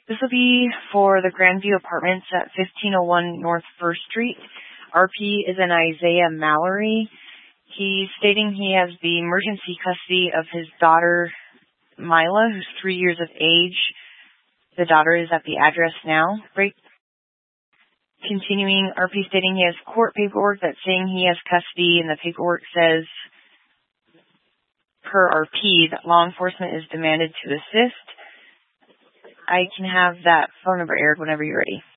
This will be for the Grandview Apartments at 1501 North 1st Street. RP is an Isaiah Mallory. He's stating he has the emergency custody of his daughter, Mila, who's 3 years of age. The daughter is at the address now. Right. Continuing, RP stating he has court paperwork that's saying he has custody, and the paperwork says, per RP, that law enforcement is demanded to assist. I can have that phone number aired whenever you're ready.